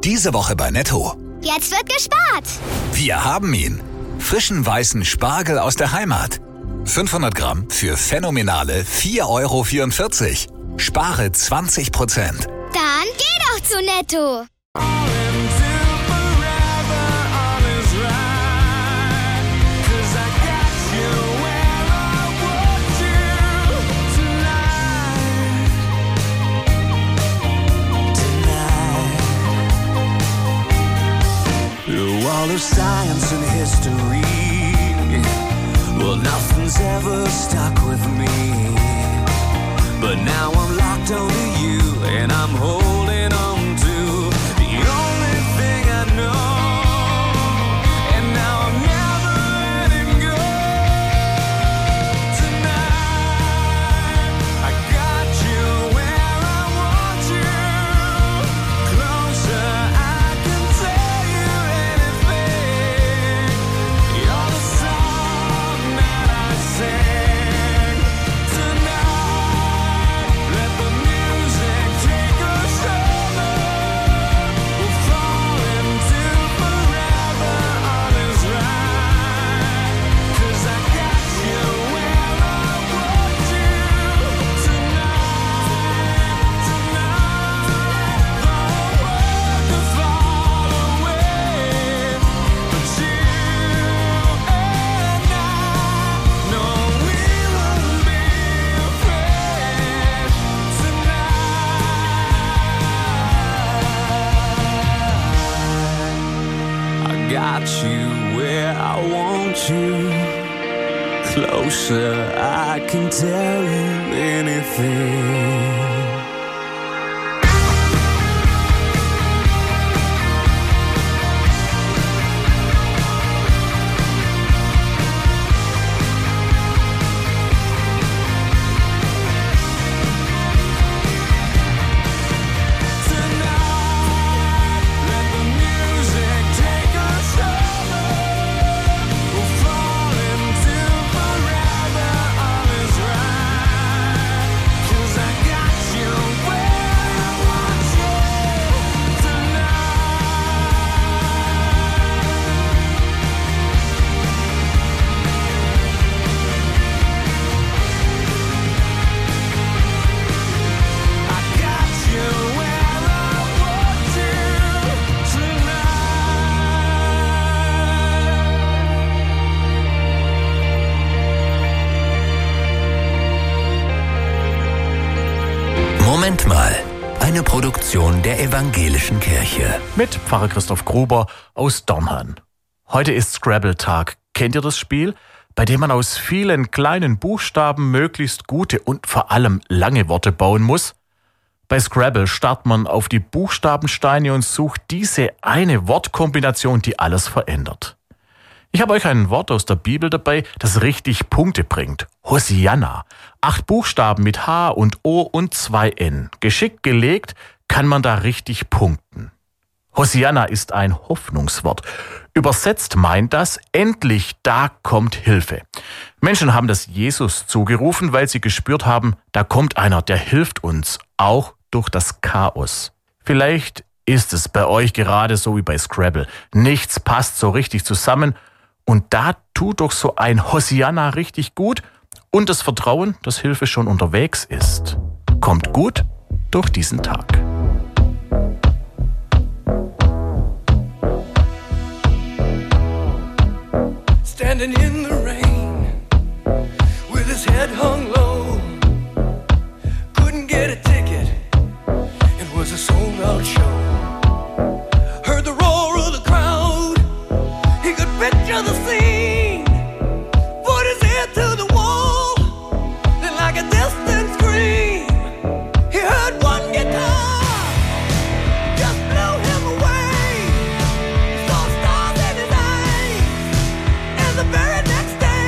Diese Woche bei Netto. Jetzt wird gespart. Wir haben ihn. Frischen weißen Spargel aus der Heimat. 500 Gramm für phänomenale 4,44 €. Spare 20%. Dann geh doch zu Netto. All of science and history, well, nothing's ever stuck with me. But now I'm locked onto you, and I'm holding on to the only thing I know. And now I'm never letting go. Tonight, I got you where I want you. Closer, I can tell you anything. You're the song that I sing. Tonight, let the music take us over. We'll fall into forever, all is right. 'Cause I got you where I want you. Tonight, the whole world could fall away, but you and I know we won't be afraid tonight. I got you where I want you. Closer, I can tell you anything. Moment mal. Eine Produktion der Evangelischen Kirche. Mit Pfarrer Christoph Gruber aus Dornhan. Heute ist Scrabble-Tag. Kennt ihr das Spiel? Bei dem man aus vielen kleinen Buchstaben möglichst gute und vor allem lange Worte bauen muss. Bei Scrabble starrt man auf die Buchstabensteine und sucht diese eine Wortkombination, die alles verändert. Ich habe euch ein Wort aus der Bibel dabei, das richtig Punkte bringt. Hosianna. 8 Buchstaben mit H und O und 2 N. Geschickt gelegt kann man da richtig punkten. Hosianna ist ein Hoffnungswort. Übersetzt meint das, endlich, da kommt Hilfe. Menschen haben das Jesus zugerufen, weil sie gespürt haben, da kommt einer, der hilft uns, auch durch das Chaos. Vielleicht ist es bei euch gerade so wie bei Scrabble. Nichts passt so richtig zusammen. Und da tut doch so ein Hosianna richtig gut und das Vertrauen, dass Hilfe schon unterwegs ist. Kommt gut durch diesen Tag. Standing in the rain with his head hung low, couldn't get a ticket, it was a sold-out show. Heard the roar of the crowd, he could picture the scene, put his ear to the wall, then like a distant scream, he heard one guitar, just blew him away. He saw stars in his eyes, and the very next day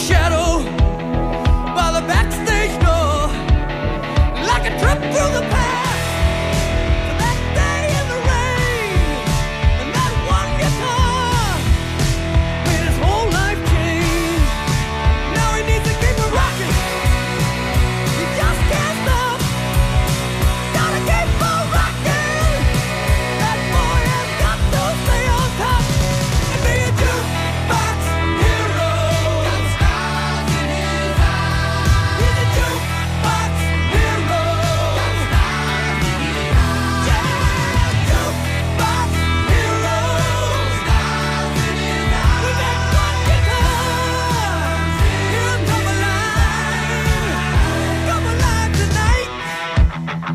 shadow by the backstage door, like a trip through the past to that day in the rain. And that one guitar made his whole life change. Now he needs to keep it rocking. He just can't stop. Gotta keep on rocking. That boy has got to stay on top and be a jukebox hero. Got stars in his eyes. He's a jukebox hero. Got stars in his eyes. Yeah, jukebox hero. Stars in his eyes. With that one guitar, he'll come alive tonight.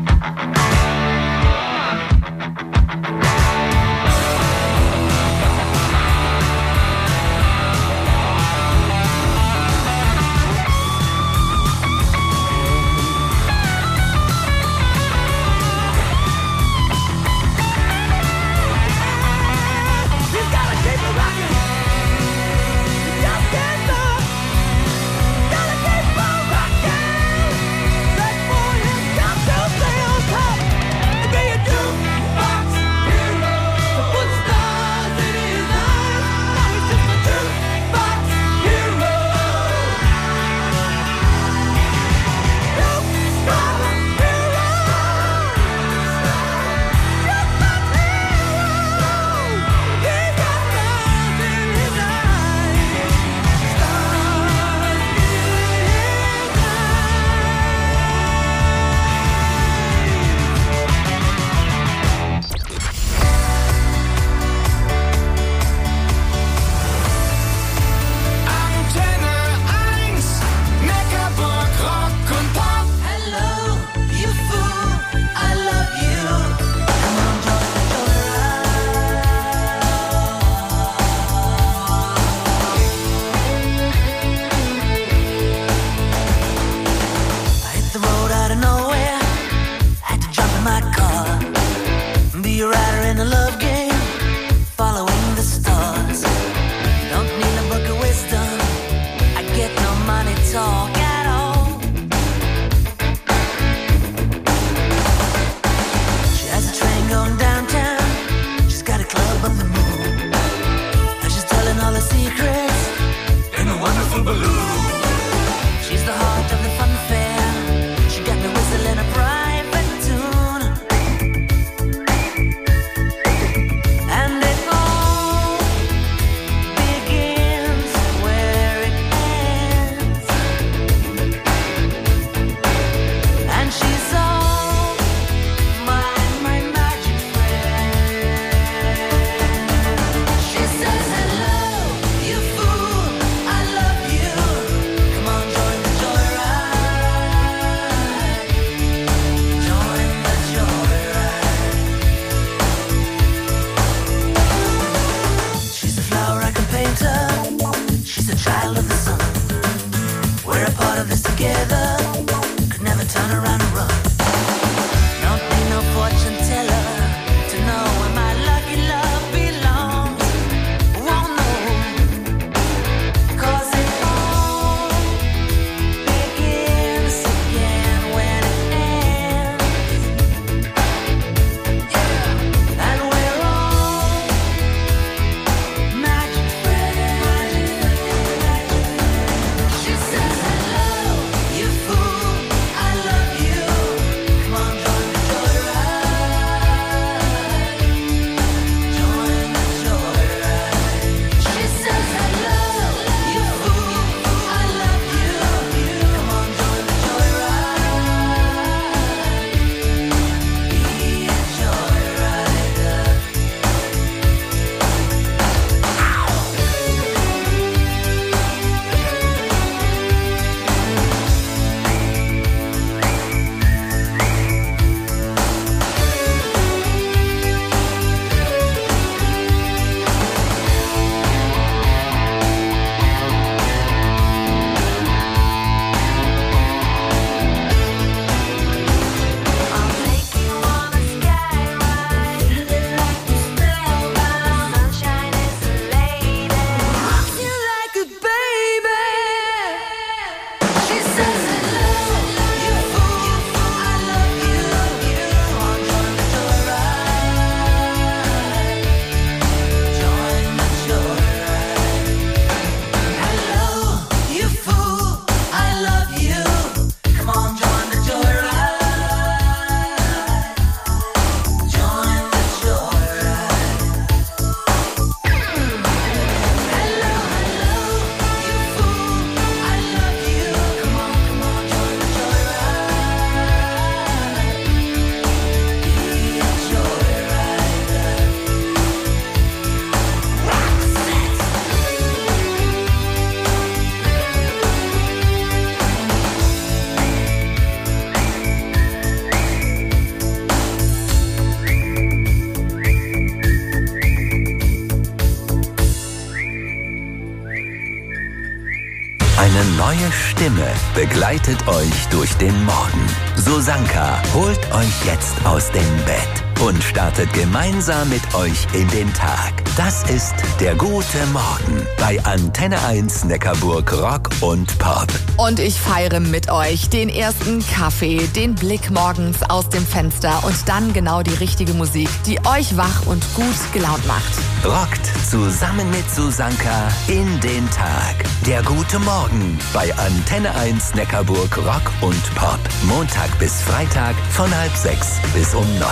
He's gotta keep it rocking. He just can't stop. Gotta keep on rocking. That boy has got to stay on top and be a jukebox hero. To put stars in his eyes. Now he's just a jukebox hero. Jukebox hero. Jukebox hero. He's got stars in his eyes. Stars in his Antenne 1, Neckarburg, Rock und Pop. Hello, you fool, I love you. Come on, join the I hit the road out of nowhere. Had to jump in my car. Be a rider in a love game, following the stars. Don't need a book of wisdom. I get no money talk at all. She has a train going downtown. She's got a club on the moon. And she's telling all her secrets in a wonderful balloon. She's the heart of the fun fair. She got me whistling a private tune. And it all begins where it ends. And she's all my magic friend. She says, hello, you fool, I love you. Come on, join the joyride. Join the joyride. She's a flower I can paint her. She's a child of the sun. We're a part of this together. Could never turn around and run. Don't need no fortune teller to know where my lucky love belongs. Won't know, 'cause it all begins again when it ends. Yeah, and we're all magic friends. She says hello, you neue Stimme begleitet euch durch den Morgen. Susanka holt euch jetzt aus dem Bett und startet gemeinsam mit euch in den Tag. Das ist der gute Morgen bei Antenne 1 Neckarburg Rock und Pop. Und ich feiere mit euch den ersten Kaffee, den Blick morgens aus dem Fenster und dann genau die richtige Musik, die euch wach und gut gelaunt macht. Rockt zusammen mit Susanka in den Tag. Der gute Morgen bei Antenne 1 Neckarburg Rock und Pop. Montag bis Freitag von 5:30 bis um 9.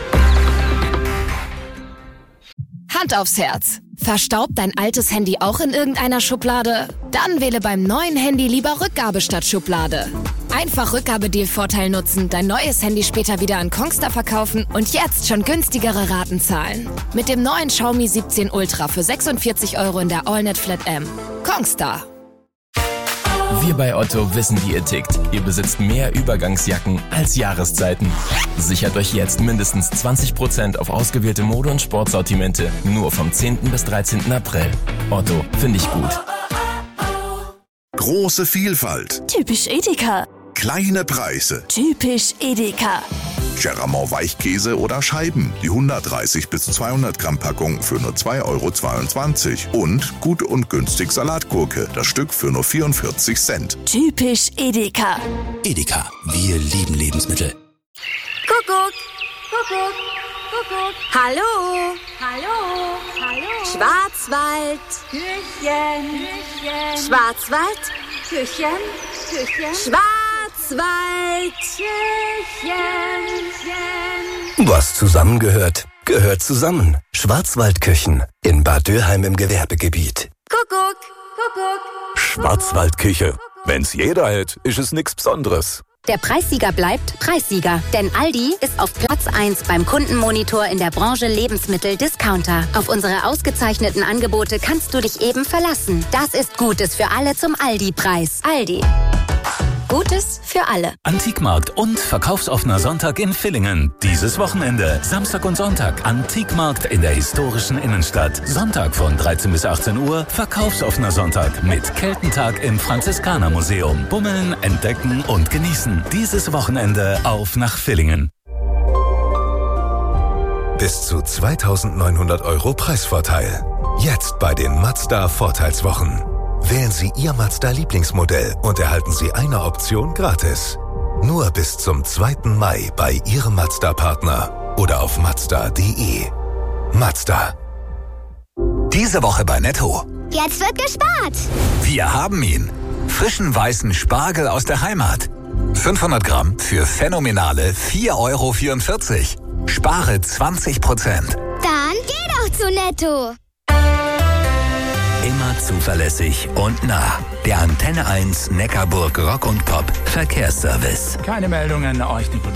Hand aufs Herz. Verstaubt dein altes Handy auch in irgendeiner Schublade? Dann wähle beim neuen Handy lieber Rückgabe statt Schublade. Einfach Rückgabedeal-Vorteil nutzen, dein neues Handy später wieder an Kongstar verkaufen und jetzt schon günstigere Raten zahlen. Mit dem neuen Xiaomi 17 Ultra für 46 € in der AllNet Flat M. Kongstar. Wir bei Otto wissen, wie ihr tickt. Ihr besitzt mehr Übergangsjacken als Jahreszeiten. Sichert euch jetzt mindestens 20% auf ausgewählte Mode- und Sportsortimente. Nur vom 10. bis 13. April. Otto, finde ich gut. Große Vielfalt. Typisch Edeka. Kleine Preise. Typisch Edeka. Cheramont Weichkäse oder Scheiben. Die 130 bis 200 Gramm Packung für nur 2,22 € Und gut und günstig Salatgurke. Das Stück für nur 44 Cent. Typisch Edeka. Edeka, wir lieben Lebensmittel. Kuckuck, Kuckuck, Kuckuck. Hallo, hallo, hallo. Schwarzwald. Küchen, Küchen. Schwarzwald. Küchen, Küchen. Schwarzwald. Küchen, Küchen. Was zusammengehört, gehört zusammen. Schwarzwaldküchen in Bad Dürheim im Gewerbegebiet. Kuckuck, Kuckuck. Schwarzwaldküche. Wenn's jeder hält, ist es nichts Besonderes. Der Preissieger bleibt Preissieger, denn Aldi ist auf Platz 1 beim Kundenmonitor in der Branche Lebensmittel-Discounter. Auf unsere ausgezeichneten Angebote kannst du dich eben verlassen. Das ist Gutes für alle zum Aldi-Preis. Aldi. Gutes für alle. Antikmarkt und verkaufsoffener Sonntag in Villingen. Dieses Wochenende, Samstag und Sonntag, Antikmarkt in der historischen Innenstadt. Sonntag von 13 bis 18 Uhr, verkaufsoffener Sonntag mit Keltentag im Franziskanermuseum. Bummeln, entdecken und genießen. Dieses Wochenende auf nach Villingen. Bis zu 2.900 € Preisvorteil. Jetzt bei den Mazda Vorteilswochen. Wählen Sie Ihr Mazda-Lieblingsmodell und erhalten Sie eine Option gratis. Nur bis zum 2. Mai bei Ihrem Mazda-Partner oder auf mazda.de. Mazda. Diese Woche bei Netto. Jetzt wird gespart. Wir haben ihn. Frischen weißen Spargel aus der Heimat. 500 Gramm für phänomenale 4,44 €. Spare 20%. Dann geh doch zu Netto. Immer zuverlässig und nah. Der Antenne 1 Neckarburg Rock und Pop Verkehrsservice. Keine Meldungen, euch die